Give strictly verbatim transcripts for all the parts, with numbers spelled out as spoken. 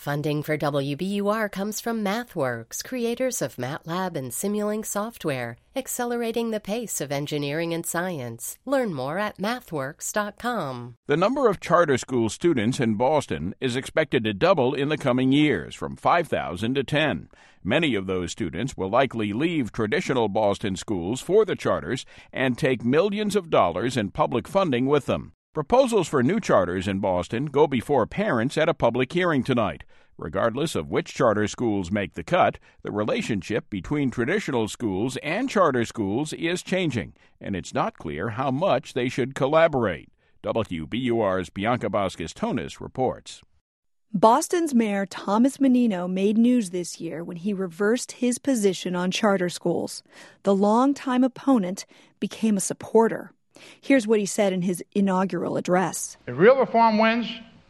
Funding for W B U R comes from MathWorks, creators of MATLAB and Simulink software, accelerating the pace of engineering and science. Learn more at mathworks dot com. The number of charter school students in Boston is expected to double in the coming years, from five thousand to ten. Many of those students will likely leave traditional Boston schools for the charters and take millions of dollars in public funding with them. Proposals for new charters in Boston go before parents at a public hearing tonight. Regardless of which charter schools make the cut, the relationship between traditional schools and charter schools is changing, and it's not clear how much they should collaborate. W B U R's Bianca Vasquez-Tonis reports. Boston's Mayor Thomas Menino made news this year when he reversed his position on charter schools. The longtime opponent became a supporter. Here's what he said in his inaugural address. If real reform wins,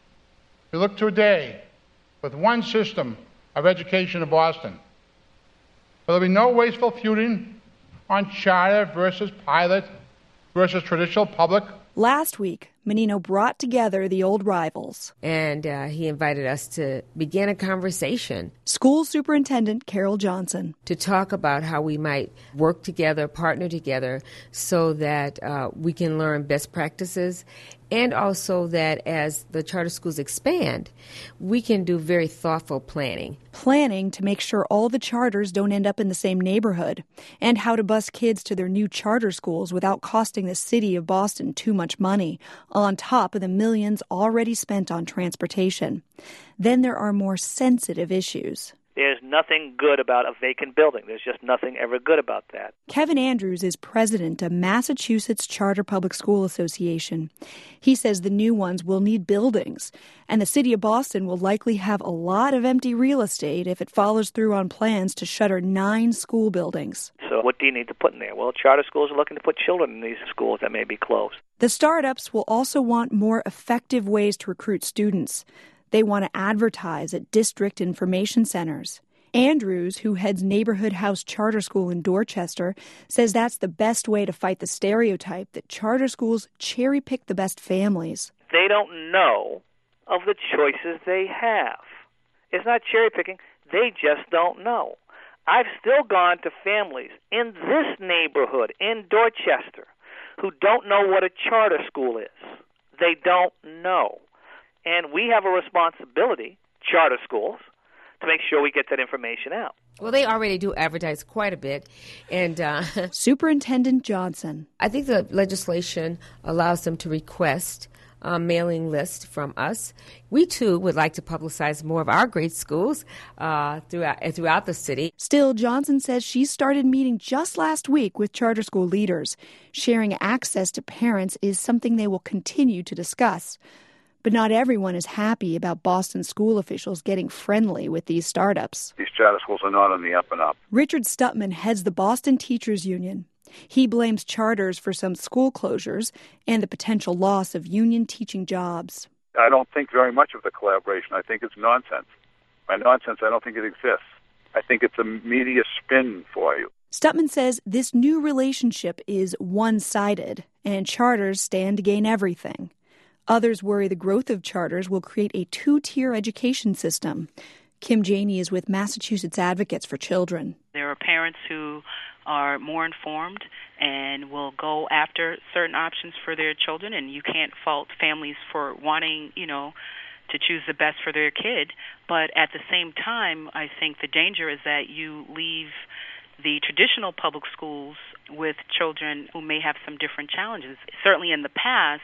we look to a day with one system of education in Boston. There'll be no wasteful feuding on charter versus pilot versus traditional public. Last week, Menino brought together the old rivals. And uh, he invited us to begin a conversation. School Superintendent Carol Johnson. To talk about how we might work together, partner together, so that uh, we can learn best practices, and also that as the charter schools expand, we can do very thoughtful planning. Planning to make sure all the charters don't end up in the same neighborhood, and how to bus kids to their new charter schools without costing the city of Boston too much money, on top of the millions already spent on transportation. Then there are more sensitive issues. There's nothing good about a vacant building. There's just nothing ever good about that. Kevin Andrews is president of Massachusetts Charter Public School Association. He says the new ones will need buildings, and the city of Boston will likely have a lot of empty real estate if it follows through on plans to shutter nine school buildings. So what do you need to put in there? Well, charter schools are looking to put children in these schools that may be closed. The startups will also want more effective ways to recruit students. They want to advertise at district information centers. Andrews, who heads Neighborhood House Charter School in Dorchester, says that's the best way to fight the stereotype that charter schools cherry-pick the best families. They don't know of the choices they have. It's not cherry-picking. They just don't know. I've still gone to families in this neighborhood, in Dorchester, who don't know what a charter school is. They don't know. And we have a responsibility, charter schools, to make sure we get that information out. Well, they already do advertise quite a bit. And uh, Superintendent Johnson. I think the legislation allows them to request a mailing list from us. We, too, would like to publicize more of our great schools uh, throughout, throughout the city. Still, Johnson says she started meeting just last week with charter school leaders. Sharing access to parents is something they will continue to discuss. But not everyone is happy about Boston school officials getting friendly with these startups. These charter schools are not on the up and up. Richard Stutman heads the Boston Teachers Union. He blames charters for some school closures and the potential loss of union teaching jobs. I don't think very much of the collaboration. I think it's nonsense. By nonsense, I don't think it exists. I think it's a media spin for you. Stutman says this new relationship is one-sided, and charters stand to gain everything. Others worry the growth of charters will create a two-tier education system. Kim Janey is with Massachusetts Advocates for Children. There are parents who are more informed and will go after certain options for their children, and you can't fault families for wanting, you know, to choose the best for their kid. But at the same time, I think the danger is that you leave the traditional public schools with children who may have some different challenges. Certainly in the past,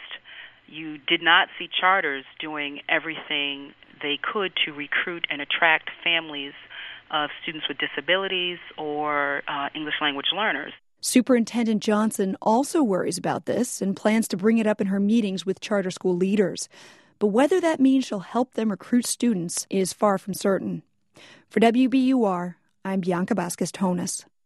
you did not see charters doing everything they could to recruit and attract families of students with disabilities or uh, English language learners. Superintendent Johnson also worries about this and plans to bring it up in her meetings with charter school leaders. But whether that means she'll help them recruit students is far from certain. For W B U R, I'm Bianca Vasquez-Tonis.